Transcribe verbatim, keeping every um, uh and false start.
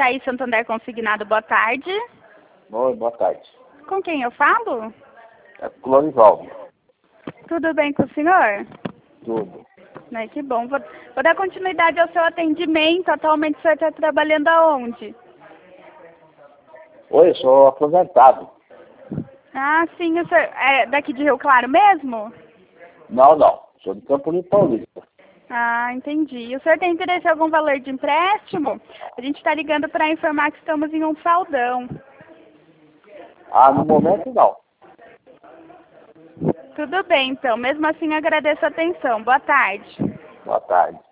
Itaí Santander Consignado, boa tarde. Oi, boa tarde. Com quem eu falo? É Clorivaldo. Tudo bem com o senhor? Tudo. Né, que bom. Vou, vou dar continuidade ao seu atendimento. Atualmente o senhor está trabalhando aonde? Oi, eu sou aposentado. Ah, sim, o senhor é daqui de Rio Claro mesmo? Não, não. Sou de Campo Limpo Paulista. Ah, entendi. E o senhor tem interesse em algum valor de empréstimo? A gente está ligando para informar que estamos em um saldão. Ah, no momento não. Tudo bem, então. Mesmo assim, agradeço a atenção. Boa tarde. Boa tarde.